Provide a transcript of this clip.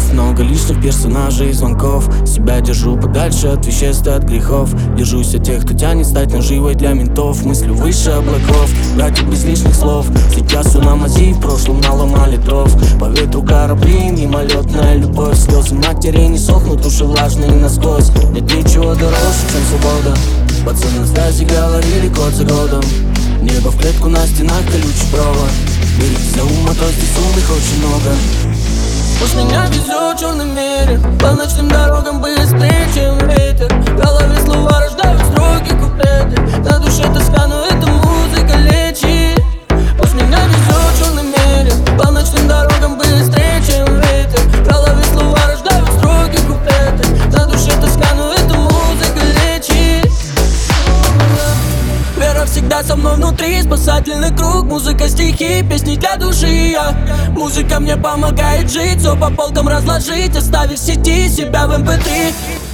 много лишних персонажей и звонков. Себя держу подальше от веществ и от грехов. Держусь от тех, кто тянет стать наживой для ментов. Мыслю выше облаков, братья без лишних слов. Сейчас все на мази, в прошлом наломали дров. По ветру корабли, мимолетная любовь. Слезы матери не сохнут, уши влажные насквозь. Нет ничего дороже, чем свобода. Пацаны на связи говорили год за годом. Небо в клетку, на стенах колючий провод. Берите за ум, а то здесь умных очень много. Уж меня везет в черном мире, по ночным дорогам быстрее, чем ветер. В голове слова рождают строки, куплеты. На душе тоска, но эта музыка лечит. Уж меня везет в черном мире, по ночным дорогам быстрее, чем ветер. В голове слова рождают строки, куплеты. На душе тоска, но эта музыка лечит. Вера всегда со мной внутри, спасательный круг. Музыка, стихи, песни для души. Музыка мне помогает жить, все по полкам разложить, оставив в сети себя в mp3.